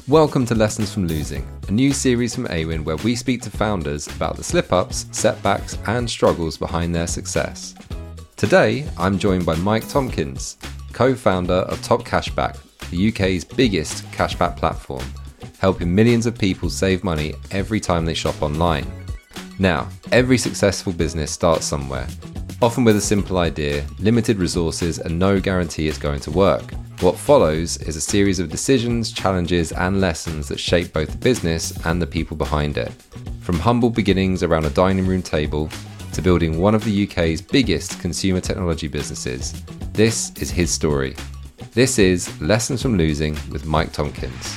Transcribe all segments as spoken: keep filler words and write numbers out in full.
Welcome to Lessons from Losing, a new series from Awin where we speak to founders about the slip-ups, setbacks and struggles behind their success. Today, I'm joined by Mike Tompkins, co-founder of Top Cashback, the U K's biggest cashback platform, helping millions of people save money every time they shop online. Now, every successful business starts somewhere, often with a simple idea, limited resources and no guarantee it's going to work. What follows is a series of decisions, challenges and lessons that shape both the business and the people behind it. From humble beginnings around a dining room table to building one of the U K's biggest consumer technology businesses, this is his story. This is Lessons from Losing with Mike Tompkins.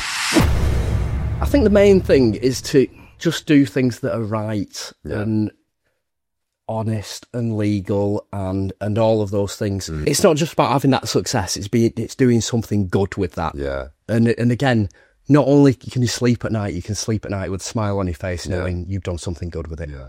I think the main thing is to just do things that are right yeah. and honest and legal and and all of those things. Mm. It's not just about having that success, it's being it's doing something good with that. Yeah. And and again, not only can you sleep at night, you can sleep at night with a smile on your face yeah. knowing you've done something good with it. Yeah.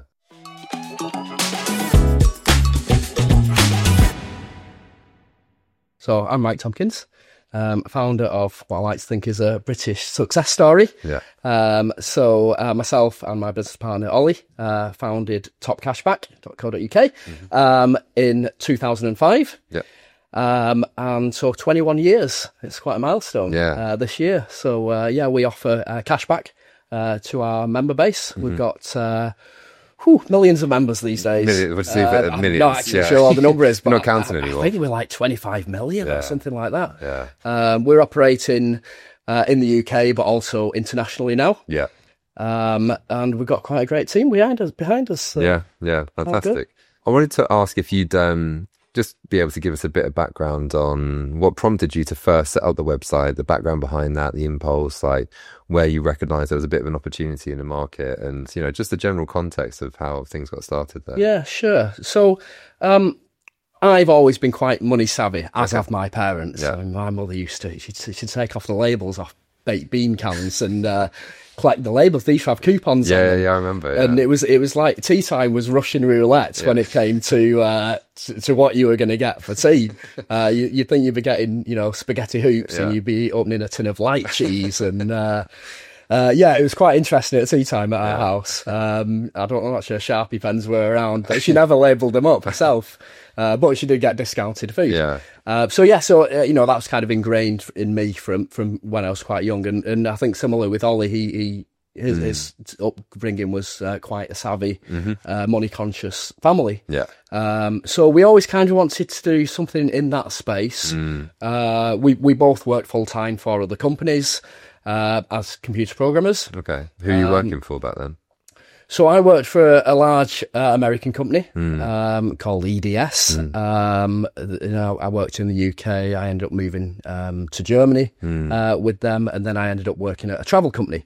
So I'm Mike Tompkins, um, founder of what I like to think is a British success story. Yeah. Um, so uh, myself and my business partner Ollie uh, founded top cashback dot co dot U K mm-hmm. um, in two thousand five. Yeah. Um, and so twenty-one years, it's quite a milestone yeah. uh, this year. So uh, yeah, we offer uh, cashback uh, to our member base. Mm-hmm. We've got uh, whew, millions of members these days. Millions, we'll see uh, I'm millions, not actually yeah. sure all the numbers, but not counting I, anymore. I think we're like twenty-five million yeah. or something like that. Yeah. Um, we're operating uh, in the U K, but also internationally now. Yeah. Um, and we've got quite a great team behind us. Behind us. So. Yeah, yeah, fantastic. I wanted to ask if you'd um, just be able to give us a bit of background on what prompted you to first set up the website, the background behind that, the impulse, like where you recognised there was a bit of an opportunity in the market, and you know, just the general context of how things got started there. Yeah, sure. So, um, I've always been quite money savvy, as okay. have my parents. Yeah. I mean, my mother used to she'd, she'd take off the labels off baked bean cans and uh, collect the labels. They used to have coupons yeah, on them. Yeah, yeah, I remember. Yeah. And it was it was like tea time was Russian roulette yeah. when it came to, uh, to to what you were going to get for tea. uh, you, you'd think you'd be getting, you know, spaghetti hoops yeah. and you'd be opening a tin of light cheese and... Uh, Uh, yeah, it was quite interesting at tea time at our yeah. house. Um, I don't know, I'm not sure Sharpie pens were around, but she never labelled them up herself. Uh, but she did get discounted food. Yeah. Uh, so yeah, so uh, you know, that was kind of ingrained in me from from when I was quite young, and and I think similar with Ollie, he he his, mm. his upbringing was uh, quite a savvy, mm-hmm. uh, money conscious family. Yeah. Um, so we always kind of wanted to do something in that space. Mm. Uh, we we both worked full time for other companies. Uh, as computer programmers. Okay. Who are you um, working for back then? So I worked for a, a large uh, American company mm. um, called E D S. Mm. Um, you know, I worked in the U K. I ended up moving um, to Germany mm. uh, with them, and then I ended up working at a travel company.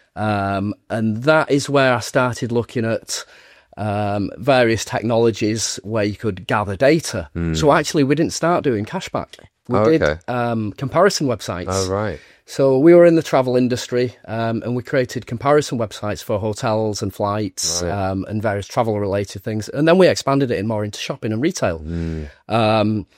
Um, and that is where I started looking at um, various technologies where you could gather data. Mm. So actually, we didn't start doing cashback. We oh, did okay. um, comparison websites. Oh, right. So we were in the travel industry, um, and we created comparison websites for hotels and flights right. um, and various travel-related things. And then we expanded it in more into shopping and retail. Mm. Um,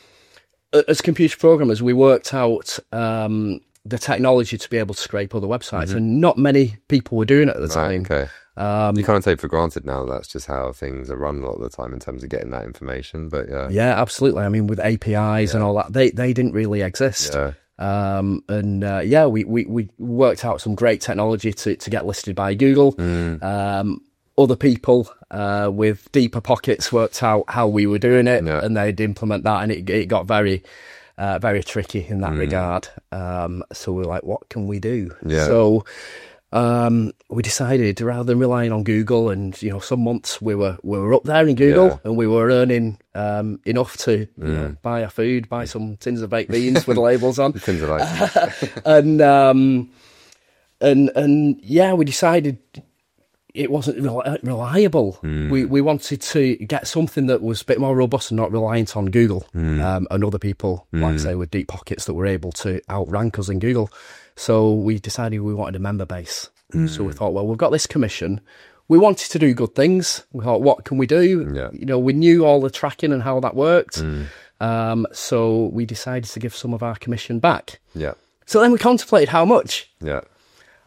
as computer programmers, we worked out um, the technology to be able to scrape other websites, mm-hmm. and not many people were doing it at the right, time. Okay. Um, you can't take for granted now that's just how things are run a lot of the time in terms of getting that information. But yeah, yeah, absolutely. I mean, with A P Is yeah. and all that, they they didn't really exist. Yeah. Um, and uh, yeah, we, we, we worked out some great technology to, to get listed by Google. Mm. Um, other people uh, with deeper pockets worked out how we were doing it, yeah. and they'd implement that, and it, it got very, uh, very tricky in that mm. regard. Um, so we were like, what can we do? Yeah. So um, we decided, rather than relying on Google, and you know, some months we were we were up there in Google, yeah. and we were earning um, enough to you mm. know, buy our food, buy some tins of baked beans with labels on, tins of like, and um, and and yeah, we decided it wasn't reliable. Mm. We we wanted to get something that was a bit more robust and not reliant on Google mm. um, and other people, mm. like I say, with deep pockets that were able to outrank us in Google. So we decided we wanted a member base. Mm. So we thought, well, we've got this commission. We wanted to do good things. We thought, what can we do? Yeah. You know, we knew all the tracking and how that worked. Mm. Um, so we decided to give some of our commission back. Yeah. So then we contemplated how much. Yeah.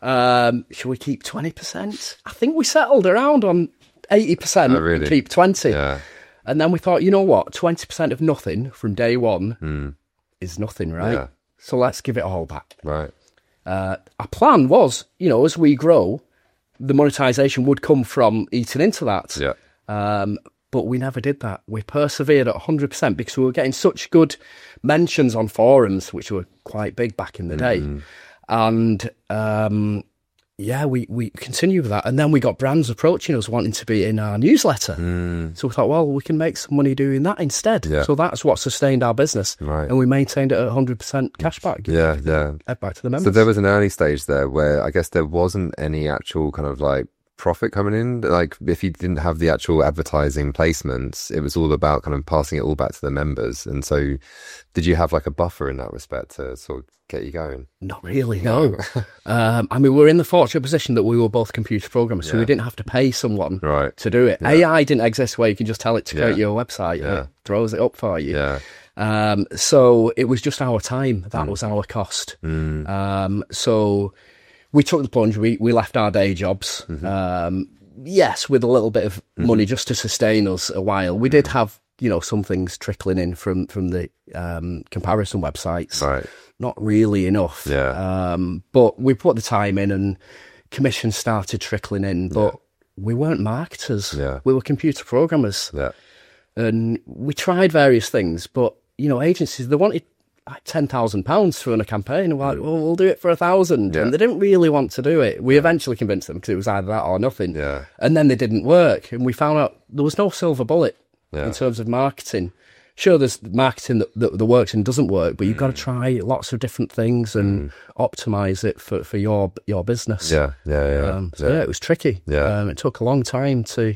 Um, should we keep twenty percent? I think we settled around on eighty percent. Oh, really? Keep twenty. Yeah. And then we thought, you know what? twenty percent of nothing from day one mm. is nothing, right? Yeah. So let's give it all back. Right. Uh, our plan was, you know, as we grow, the monetization would come from eating into that. Yeah. Um, but we never did that. We persevered at one hundred percent because we were getting such good mentions on forums, which were quite big back in the day. Mm-hmm. And um, yeah, we, we continued with that. And then we got brands approaching us wanting to be in our newsletter. Mm. So we thought, well, we can make some money doing that instead. Yeah. So that's what sustained our business. Right. And we maintained it at one hundred percent cashback. Yeah, yeah. Back to the members. So there was an early stage there where I guess there wasn't any actual kind of like profit coming in. Like if you didn't have the actual advertising placements, it was all about kind of passing it all back to the members. And so did you have like a buffer in that respect to sort of get you going? Not really, no. um, I mean, we were in the fortunate position that we were both computer programmers, so Yeah. we didn't have to pay someone Right. to do it. Yeah. A I didn't exist where you can just tell it to create Yeah. your website and Yeah. it throws it up for you. Yeah. Um, so it was just our time. That Mm. was our cost. Mm. Um, so we took the plunge. We, we left our day jobs. Mm-hmm. Um, yes, with a little bit of Mm-hmm. money just to sustain us a while. We did have, you know, some things trickling in from, from the um, comparison websites. Right. Not really enough. Yeah. Um, but we put the time in and commissions started trickling in, but Yeah. we weren't marketers. Yeah. We were computer programmers. Yeah. And we tried various things, but, you know, agencies, they wanted like ten thousand pounds to run a campaign. We're like, well, we'll do it for a thousand. Yeah. And they didn't really want to do it. We eventually convinced them because it was either that or nothing. Yeah. And then they didn't work. And we found out there was no silver bullet Yeah. in terms of marketing. Sure, there's marketing that, that, that works and doesn't work, but you've got to try lots of different things and optimize it for, for your your business. Yeah. Yeah. Yeah. Um, so yeah. yeah, it was tricky. Yeah. Um, it took a long time to.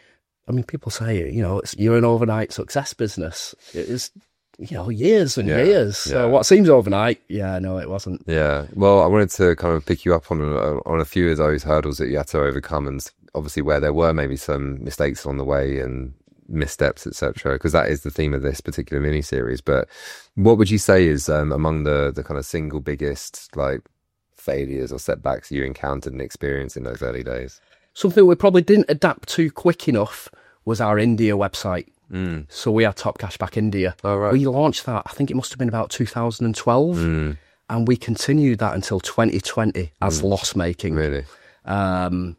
I mean, people say, you know, it's, you're an overnight success business. It is, you know, years and Yeah, years. So yeah. what seems overnight, yeah, no, it wasn't. Yeah. Well, I wanted to kind of pick you up on a, on a few of those hurdles that you had to overcome, and obviously where there were maybe some mistakes on the way and missteps, et cetera, because that is the theme of this particular mini series. But what would you say is um, among the the kind of single biggest like failures or setbacks you encountered and experienced in those early days? Something we probably didn't adapt to quick enough was our India website. Mm. So we had Top Cashback India. Oh, right. We launched that, I think it must have been about two thousand twelve. Mm. And we continued that until twenty twenty as loss making. Really? Um,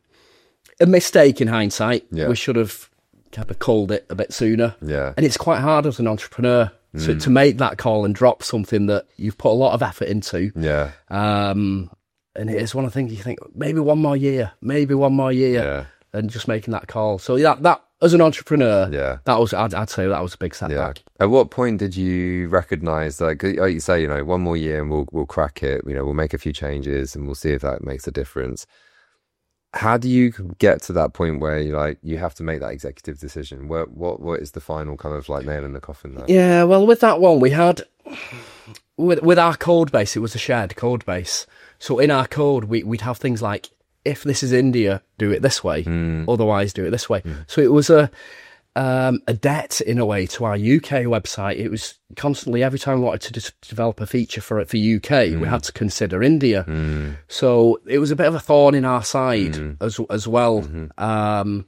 a mistake in hindsight. Yeah. We should have kind of called it a bit sooner. Yeah. And it's quite hard as an entrepreneur to, to make that call and drop something that you've put a lot of effort into. Yeah. Um, and it is one of the things you think, maybe one more year, maybe one more year, Yeah. and just making that call. So yeah, that as an entrepreneur, Yeah. that was, I'd, I'd say that was a big Yeah. setback. At what point did you recognise, like, like you say, you know, one more year and we'll we'll crack it. You know, we'll make a few changes and we'll see if that makes a difference. How do you get to that point where you like you have to make that executive decision? What what what is the final kind of like nail in the coffin there? Yeah, well, with that one, we had with with our code base, it was a shared code base. So in our code, we we'd have things like, if this is India, do it this way. Mm. Otherwise, do it this way. So it was a um, a debt in a way to our U K website. It was constantly, every time we wanted to d- develop a feature for it for U K, we had to consider India. Mm. So it was a bit of a thorn in our side Mm. as as well. Mm-hmm. Um,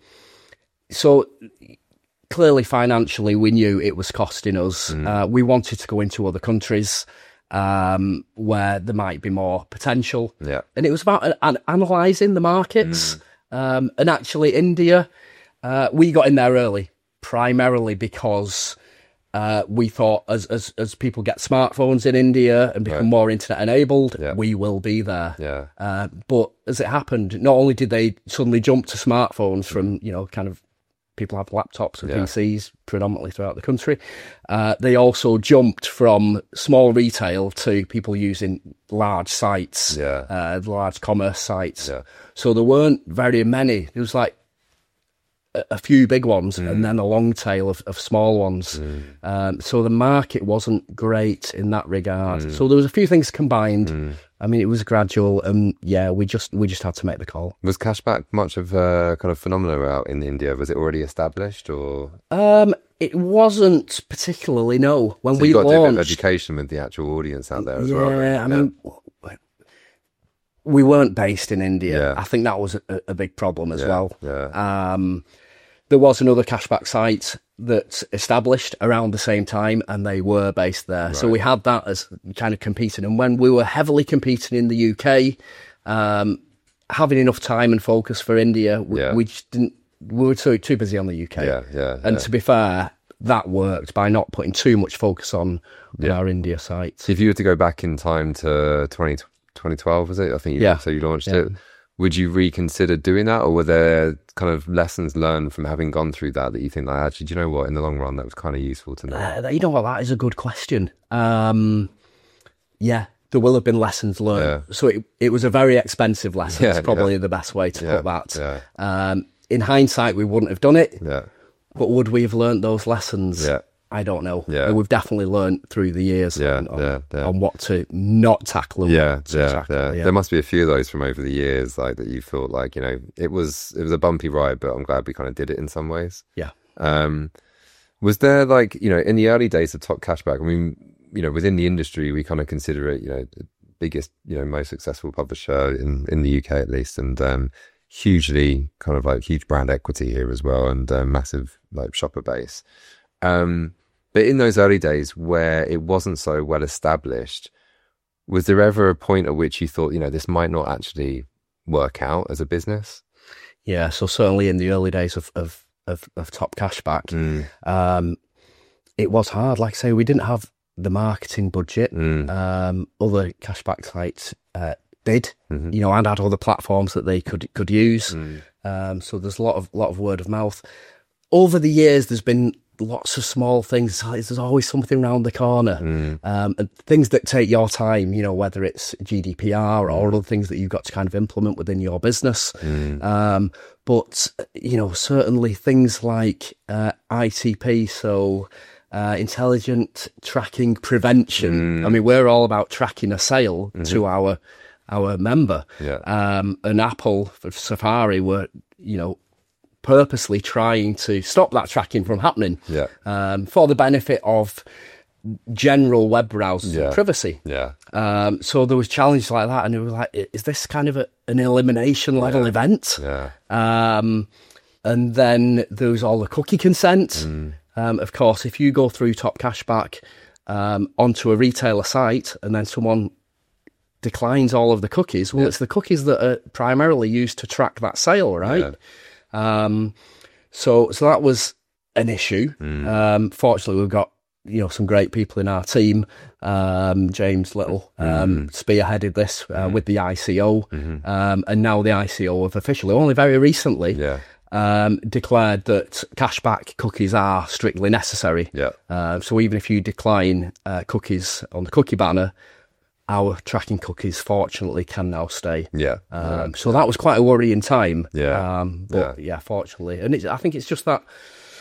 so clearly, financially, we knew it was costing us. Mm. Uh, we wanted to go into other countries um, where there might be more potential. Yeah. And it was about an, an, analysing the markets. Um, and actually, India, uh, we got in there early, primarily because uh, we thought as, as as people get smartphones in India and become Right. more internet enabled, Yeah. we will be there. Yeah. Uh, but as it happened, not only did they suddenly jump to smartphones from, you know, kind of people have laptops and Yeah. P Cs predominantly throughout the country, uh, they also jumped from small retail to people using large sites, Yeah. uh, large commerce sites. Yeah. So there weren't very many. There was like a, a few big ones Mm. and then a long tail of, of small ones. Um, so the market wasn't great in that regard. Mm. So there was a few things combined. I mean, it was gradual, and yeah, we just we just had to make the call. Was cashback much of a kind of phenomenon out in India? Was it already established, or Um, it wasn't particularly, no. When so we you got a bit of launched, education with the actual audience out there as yeah, well? right? I mean, we weren't based in India. Yeah. I think that was a, a big problem as yeah, well. Yeah. Um, there was another cashback site that established around the same time, and they were based there. Right. So we had that as kind of competing. And when we were heavily competing in the U K, um, having enough time and focus for India, we, yeah. we just didn't. We were too too busy on the U K. Yeah, yeah. And yeah. to be fair, that worked by not putting too much focus on, on yeah. our India sites. If you were to go back in time to twenty, twenty twelve, was it? I think you, yeah. so you launched yeah. it. Would you reconsider doing that, or were there kind of lessons learned from having gone through that that you think, like, actually, do you know what, in the long run, that was kind of useful to know? Uh, you know what, that is a good question. Um, yeah, there will have been lessons learned. Yeah. So it, it was a very expensive lesson. Yeah, it's probably yeah. the best way to yeah, put that. Yeah. Um, in hindsight, we wouldn't have done it. Yeah. But would we have learned those lessons? Yeah. I don't know. Yeah. We've definitely learned through the years yeah, on, yeah, yeah. on what to not tackle. And yeah, to yeah, tackle. yeah, yeah. There must be a few of those from over the years, like that you thought, like, you know, it was it was a bumpy ride, but I'm glad we kind of did it in some ways. Yeah. Um, was there, like, you know, in the early days of Top Cashback, I mean, you know, within the industry, we kind of consider it, you know, the biggest, you know, most successful publisher in, in the U K at least, and um, hugely kind of like huge brand equity here as well, and uh, massive like shopper base. Um, but in those early days where it wasn't so well established, was there ever a point at which you thought, you know, this might not actually work out as a business? Yeah, so certainly in the early days of of of, of Top Cashback, mm. um, it was hard. Like I say, we didn't have the marketing budget. Mm. Um, other cashback sites uh, did, mm-hmm. you know, and had other platforms that they could could use. Mm. Um, so there's a lot of lot of word of mouth. Over the years, there's been lots of small things. There's always something around the corner, mm. um, and things that take your time, you know, whether it's G D P R or other things that you've got to kind of implement within your business. Mm. Um, but, you know, certainly things like uh, I T P, so uh, intelligent tracking prevention. Mm. I mean, we're all about tracking a sale mm-hmm. to our our member. Yeah. Um, and Apple for Safari were, you know, purposely trying to stop that tracking from happening, yeah, um, for the benefit of general web browsers yeah. and privacy. Yeah. Um, so there was challenges like that, and it was like, is this kind of a, an elimination level yeah. event? Yeah. Um, and then there was all the cookie consent. Mm. Um, of course, if you go through Top Cashback um, onto a retailer site, and then someone declines all of the cookies, well, yeah. it's the cookies that are primarily used to track that sale, right? Yeah. Um, so, so that was an issue. Mm. Um, fortunately, we've got, you know, some great people in our team. Um, James Little, um, mm. spearheaded this, uh, mm. with the I C O. Mm-hmm. Um, and now the I C O have officially, only very recently, yeah. um, declared that cashback cookies are strictly necessary. Yeah. Uh, so even if you decline, uh, cookies on the cookie banner, our tracking cookies, fortunately, can now stay. Yeah. Um, yeah. So that was quite a worrying time. Yeah. Um, but yeah, yeah fortunately. And it's, I think it's just that,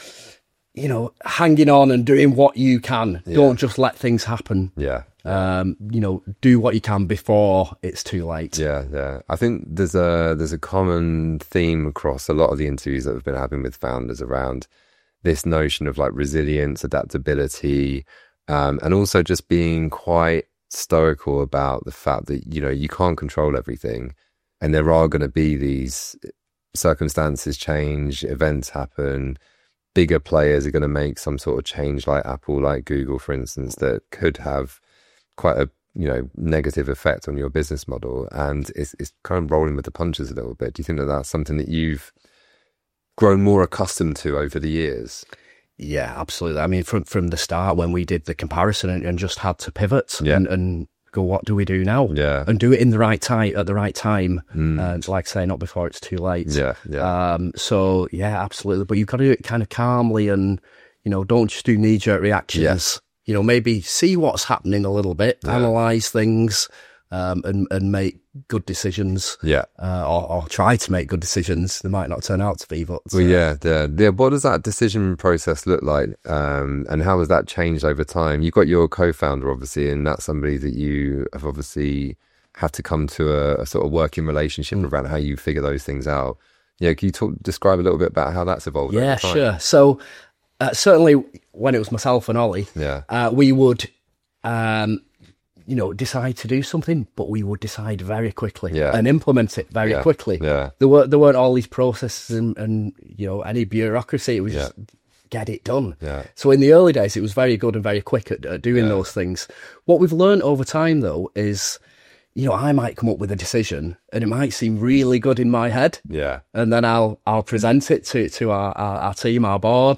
you know, hanging on and doing what you can. Yeah. Don't just let things happen. Yeah. Um, you know, do what you can before it's too late. Yeah, yeah. I think there's a there's a common theme across a lot of the interviews that we've been having with founders around this notion of like resilience, adaptability, um, and also just being quite stoical about the fact that, you know, you can't control everything, and there are going to be these circumstances change, events happen, bigger players are going to make some sort of change, like Apple, like Google, for instance, that could have quite a, you know, negative effect on your business model, and it's it's kind of rolling with the punches a little bit. Do you think that that's something that you've grown more accustomed to over the years? Yeah, absolutely. I mean, from from the start, when we did the comparison and, and just had to pivot yeah. and, and go, what do we do now? Yeah, and do it in the right time at the right time. Mm. And like I say, not before it's too late. Yeah, yeah. Um, so yeah, absolutely. But you've got to do it kind of calmly, and, you know, don't just do knee jerk reactions. Yes. You know, maybe see what's happening a little bit, Yeah. analyze things, um, and and make good decisions. Yeah. Uh, or, or try to make good decisions. They might not turn out to be, but Well, uh, yeah, yeah, yeah. What does that decision process look like, um, and how has that changed over time? You've got your co-founder, obviously, and that's somebody that you have obviously had to come to a, a sort of working relationship Mm. around how you figure those things out. Yeah, can you talk, describe a little bit about how that's evolved? Yeah, over time? sure. So uh, certainly when it was myself and Ollie, Yeah, uh, we would um, you know, decide to do something, but we would decide very quickly yeah. and implement it very yeah. quickly. Yeah. There weren't there weren't all these processes and, and you know any bureaucracy. It was yeah. just get it done. Yeah. So in the early days, it was very good and very quick at, at doing yeah. those things. What we've learned over time, though, is you know I might come up with a decision and it might seem really good in my head. Yeah. And then I'll I'll present it to to our our, our team, our board,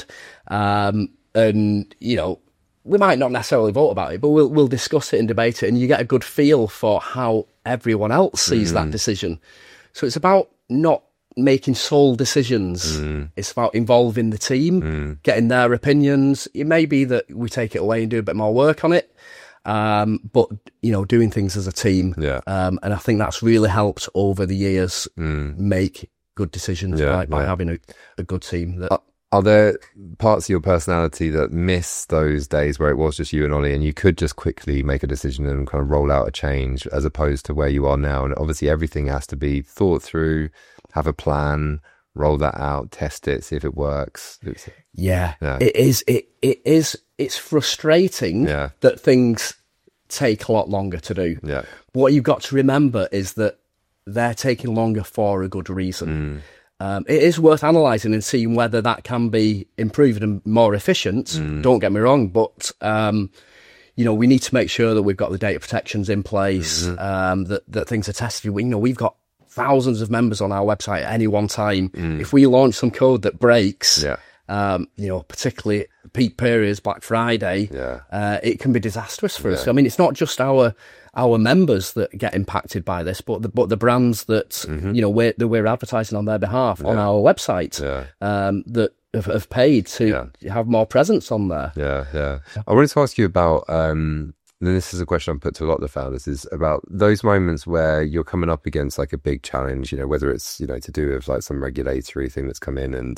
um, and you know. We might not necessarily vote about it, but we'll we'll discuss it and debate it, and you get a good feel for how everyone else sees mm. that decision. So it's about not making sole decisions. Mm. It's about involving the team, mm. getting their opinions. It may be that we take it away and do a bit more work on it, um, but you know, doing things as a team. Yeah. Um, and I think that's really helped over the years mm. make good decisions yeah, by, by yeah. having a, a good team. That. Uh- Are there parts of your personality that miss those days where it was just you and Ollie and you could just quickly make a decision and kind of roll out a change as opposed to where you are now? And obviously everything has to be thought through, have a plan, roll that out, test it, see if it works. Yeah, yeah. it is. It it is. It's frustrating yeah. that things take a lot longer to do. Yeah. What you've got to remember is that they're taking longer for a good reason. Mm. Um, it is worth analysing and seeing whether that can be improved and more efficient. Mm. Don't get me wrong, but um, you know we need to make sure that we've got the data protections in place, mm-hmm. um, that that things are tested. We, you know we've got thousands of members on our website at any one time. Mm. If we launch some code that breaks, yeah. um, you know particularly peak periods, Black Friday, yeah. uh, it can be disastrous for yeah. us. I mean, it's not just our. our members that get impacted by this, but the, but the brands that, mm-hmm. you know, we're, that we're advertising on their behalf yeah. on our website, yeah. um, that have, have paid to yeah. have more presence on there. Yeah, yeah. I wanted to ask you about, um, and this is a question I put to a lot of the founders, is about those moments where you're coming up against like a big challenge, you know, whether it's, you know, to do with like some regulatory thing that's come in and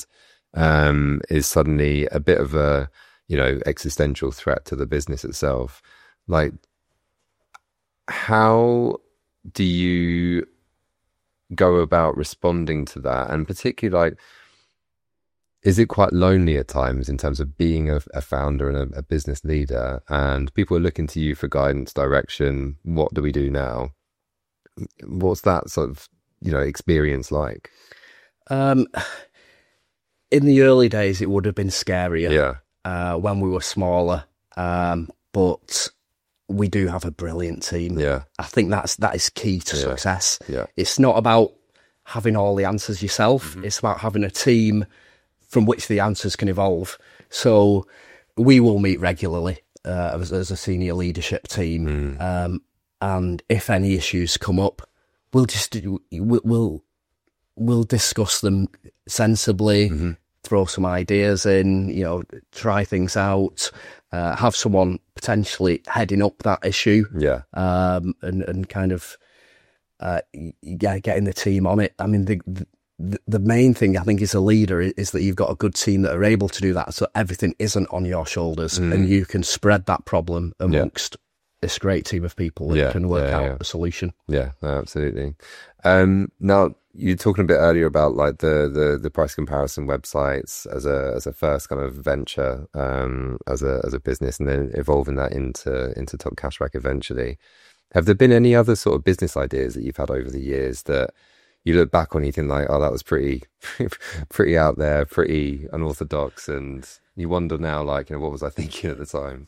um, is suddenly a bit of a, you know, existential threat to the business itself. Like, how do you go about responding to that? And particularly, like, is it quite lonely at times in terms of being a, a founder and a, a business leader, and people are looking to you for guidance, direction? What do we do now? What's that sort of, you know, experience like? Um, in the early days, it would have been scarier. Yeah. Uh, when we were smaller, um, but. We do have a brilliant team. Yeah. I think that's that is key to yeah. success. Yeah. It's not about having all the answers yourself. Mm-hmm. It's about having a team from which the answers can evolve. So we will meet regularly uh, as, as a senior leadership team, mm. um, and if any issues come up, we'll just we'll we'll, we'll discuss them sensibly. Mm-hmm. Throw some ideas in, you know, try things out, uh, have someone potentially heading up that issue, yeah, um, and and kind of, uh, yeah, getting the team on it. I mean, the, the the main thing I think as a leader is that you've got a good team that are able to do that, so everything isn't on your shoulders, mm. and you can spread that problem amongst yeah. this great team of people that yeah, can work yeah, out yeah. a solution. Yeah, absolutely. Um, now. You were talking a bit earlier about like the, the, the price comparison websites as a as a first kind of venture um, as a as a business, and then evolving that into into Top Cashback eventually. Have there been any other sort of business ideas that you've had over the years that you look back on, you think like, oh, that was pretty pretty out there, pretty unorthodox, and you wonder now, like, you know, what was I thinking at the time?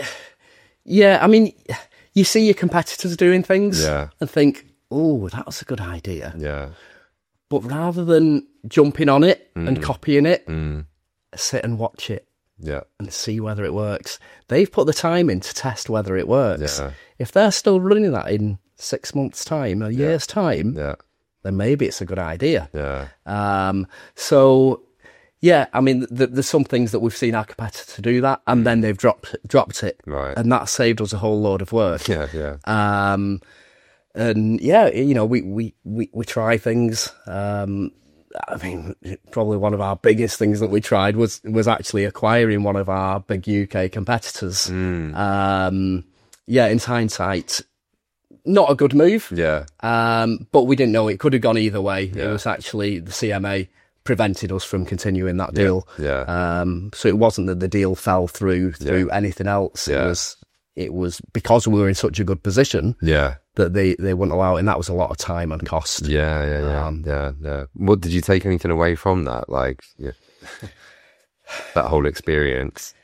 Yeah, I mean, you see your competitors doing things, yeah. and think, oh, that was a good idea. Yeah. But rather than jumping on it mm. and copying it, mm. sit and watch it yeah. and see whether it works. They've put the time in to test whether it works. Yeah. If they're still running that in six months' time, a yeah. year's time, yeah. then maybe it's a good idea. Yeah. Um, so, yeah, I mean, th- there's some things that we've seen our competitor do that, and mm. then they've dropped dropped it. Right. And that saved us a whole load of work. Yeah, yeah. Um, And yeah, you know, we, we, we, we try things. Um, I mean, probably one of our biggest things that we tried was, was actually acquiring one of our big U K competitors. Mm. Um, yeah, in hindsight, not a good move. Yeah. Um, but we didn't know it could have gone either way. Yeah. It was actually the C M A prevented us from continuing that deal. Yeah. yeah. Um, so it wasn't that the deal fell through through yeah. anything else. Yeah. It was it was because we were in such a good position. Yeah. That they, they wouldn't allow it, and that was a lot of time and cost. Yeah, yeah, yeah, Um, yeah, yeah. What did you take anything away from that? Like, yeah, that whole experience.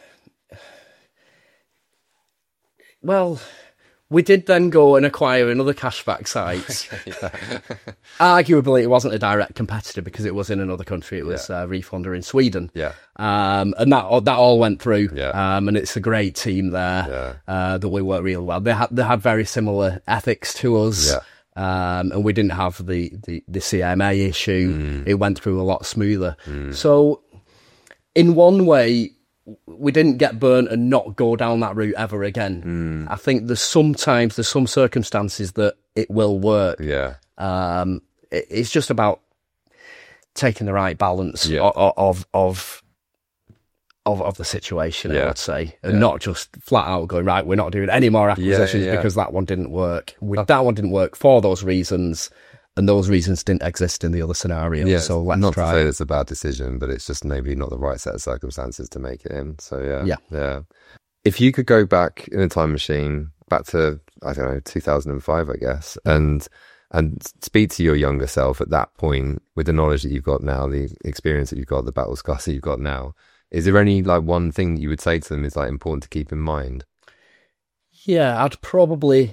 Well, we did then go and acquire another cashback site. Arguably, it wasn't a direct competitor because it was in another country. It was yeah. uh, Refunder in Sweden. Yeah. Um, and that that all went through. Yeah. Um, and it's a great team there yeah. uh, that we work really well. They had they had very similar ethics to us. Yeah. Um, and we didn't have the, the, the C M A issue. Mm. It went through a lot smoother. Mm. So, in one way, we didn't get burnt and not go down that route ever again. Mm. I think there's sometimes, there's some circumstances that it will work. Yeah. Um, it, it's just about taking the right balance Yeah. of, of, of, of, of the situation, Yeah. I would say, and Yeah. not just flat out going, right, we're not doing any more acquisitions Yeah, yeah. because that one didn't work. We, that one didn't work for those reasons. And those reasons didn't exist in the other scenario. Yeah, so let's not try. to say it's a bad decision, but it's just maybe not the right set of circumstances to make it in. So yeah, Yeah. yeah. If you could go back in a time machine, back to I don't know two thousand five, I guess, and and speak to your younger self at that point with the knowledge that you've got now, the experience that you've got, the battle scars that you've got now, is there any like one thing that you would say to them is like important to keep in mind? Yeah, I'd probably.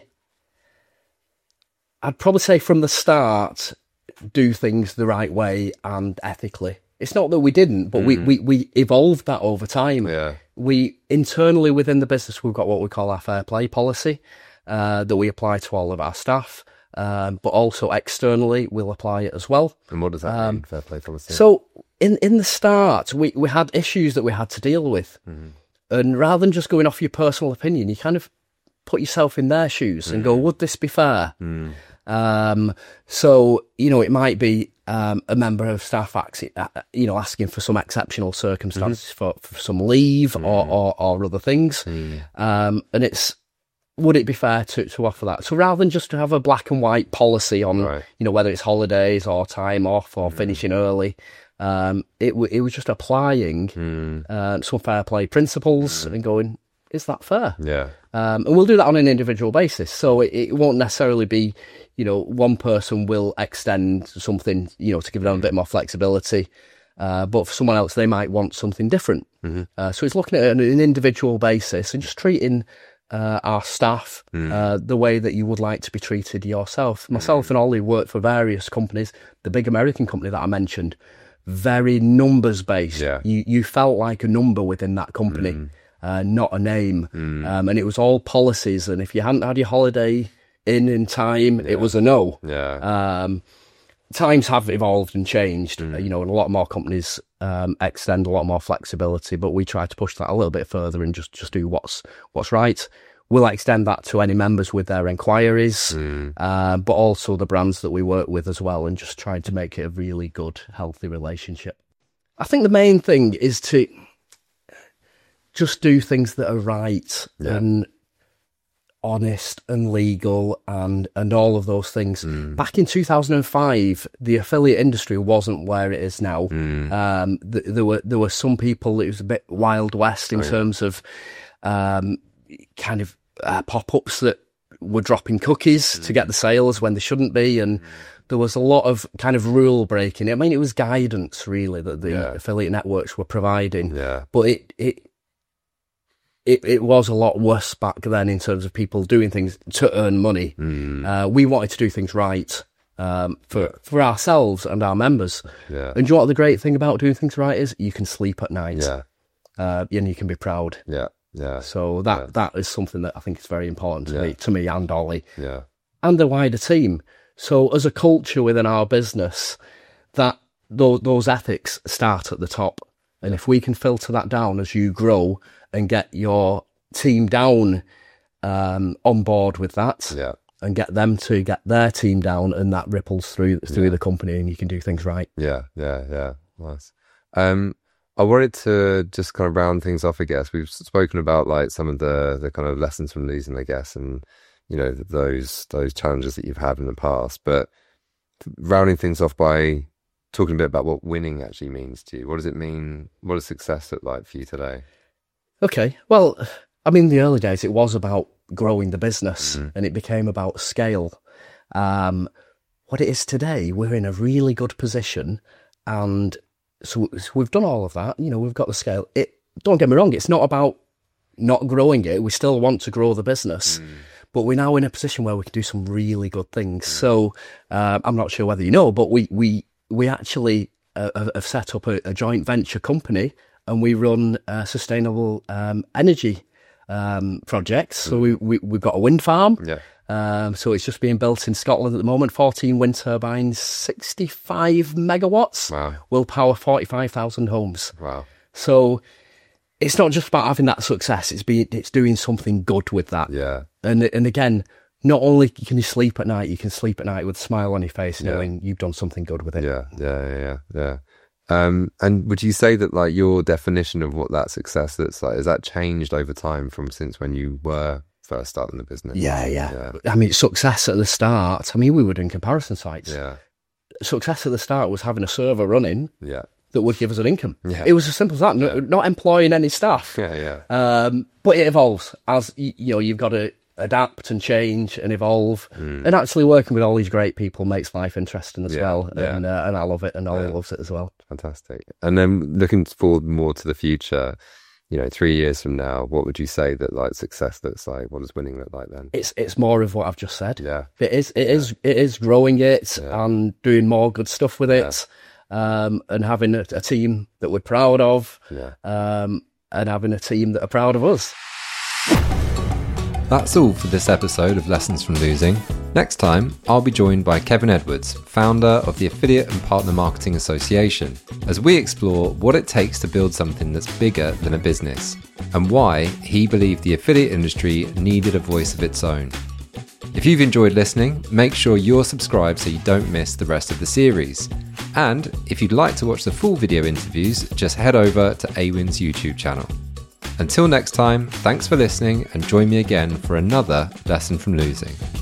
I'd probably say from the start, do things the right way and ethically. It's not that we didn't, but mm. we, we, we evolved that over time. Yeah. We internally within the business, we've got what we call our fair play policy uh, that we apply to all of our staff, um, but also externally we'll apply it as well. And what does that um, mean, fair play policy? So in, in the start, we, we had issues that we had to deal with. Mm. And rather than just going off your personal opinion, you kind of put yourself in their shoes mm. and go, would this be fair? Mm. Um, so, you know, it might be um, a member of staff, acts, uh, you know, asking for some exceptional circumstances mm-hmm. for, for some leave mm. or, or, or other things. Mm. Um, and it's, would it be fair to, to offer that? So rather than just to have a black and white policy on, right. you know, whether it's holidays or time off or mm. finishing early, um, it, w- it was just applying mm. uh, some fair play principles mm. and going, is that fair? Yeah. Um, and we'll do that on an individual basis. So it, it won't necessarily be, you know, one person will extend something, you know, to give them a bit more flexibility. Uh, but for someone else, they might want something different. Mm-hmm. Uh, so it's looking at it on an individual basis and just treating uh, our staff mm. uh, the way that you would like to be treated yourself. Myself mm. and Ollie worked for various companies. The big American company that I mentioned, very numbers based. Yeah. You, you felt like a number within that company. Mm. Uh, not a name. Mm. Um, and it was all policies. And if you hadn't had your holiday in in time, yeah. it was a no. Yeah. Um, times have evolved and changed, mm. uh, you know, and a lot more companies um, extend a lot more flexibility, but we try to push that a little bit further and just, just do what's what's right. We'll extend that to any members with their inquiries, mm. uh, but also the brands that we work with as well, and just trying to make it a really good, healthy relationship. I think the main thing is to just do things that are right yeah. and honest and legal and, and all of those things. Mm. Back in two thousand five, the affiliate industry wasn't where it is now. Mm. Um, th- there were there were some people, it was a bit Wild West in oh, terms yeah. of um, kind of uh, pop-ups that were dropping cookies mm. to get the sales when they shouldn't be, and mm. there was a lot of kind of rule breaking. I mean, it was guidance really that the yeah. affiliate networks were providing, yeah. but it it It, it was a lot worse back then in terms of people doing things to earn money. Mm. Uh, we wanted to do things right um, for for ourselves and our members. Yeah. And do you know what the great thing about doing things right is? You can sleep at night. Yeah. Uh, and you can be proud. Yeah. Yeah. So that yeah. that is something that I think is very important to yeah. me, to me and Ollie. Yeah. And the wider team. So as a culture within our business, that those, those ethics start at the top. And if we can filter that down as you grow and get your team down um, on board with that yeah. and get them to get their team down, and that ripples through through yeah. the company and you can do things right. Yeah, yeah, yeah. Nice. Um, I wanted to just kind of round things off, I guess. We've spoken about like some of the, the kind of lessons from losing, I guess, and, you know, those those challenges that you've had in the past. But rounding things off by talking a bit about what winning actually means to you. What does it mean? What does success look like for you today? Okay, well, I mean, in the early days, it was about growing the business, Mm. and it became about scale. Um, what it is today, we're in a really good position, and so, so we've done all of that. You know, we've got the scale. It don't get me wrong; it's not about not growing it. We still want to grow the business, Mm. but we're now in a position where we can do some really good things. So uh, I'm not sure whether you know, but we we we actually uh, have set up a, a joint venture company, and we run uh, sustainable um, energy um, projects. So we, we we've got a wind farm. Yeah. Um, so it's just being built in Scotland at the moment. fourteen wind turbines, sixty-five megawatts. Wow. Will power forty-five thousand homes. Wow. So it's not just about having that success. It's being it's doing something good with that. Yeah. And and again, not only can you sleep at night, you can sleep at night with a smile on your face, Yeah. knowing you've done something good with it. Yeah. Yeah. Yeah. Yeah. yeah. Um, and would you say that like your definition of what that success looks like, has that changed over time from since when you were first starting the business? Yeah, yeah, Yeah. I mean, success at the start. I mean, we were doing comparison sites. Yeah. Success at the start was having a server running Yeah. that would give us an income. Yeah. It was as simple as that. No, not employing any staff. Yeah. Yeah. Um, but it evolves as you, you know. You've got to adapt and change and evolve. Mm. And actually, working with all these great people makes life interesting as Yeah, well. yeah. And uh, and I love it, and Ollie Yeah. loves it as well. Fantastic. And then looking forward more to the future, you know, three years from now, what would you say that like success looks like? What does winning look like then? It's it's more of what I've just said. Yeah. It is it is it is growing it Yeah. and doing more good stuff with it, um, and having a, a team that we're proud of, Yeah. um, and having a team that are proud of us. That's all for this episode of Lessons from Losing. Next time, I'll be joined by Kevin Edwards, founder of the Affiliate and Partner Marketing Association, as we explore what it takes to build something that's bigger than a business, and why he believed the affiliate industry needed a voice of its own. If you've enjoyed listening, make sure you're subscribed so you don't miss the rest of the series. And if you'd like to watch the full video interviews, just head over to Awin's YouTube channel. Until next time, thanks for listening and join me again for another Lesson from Losing.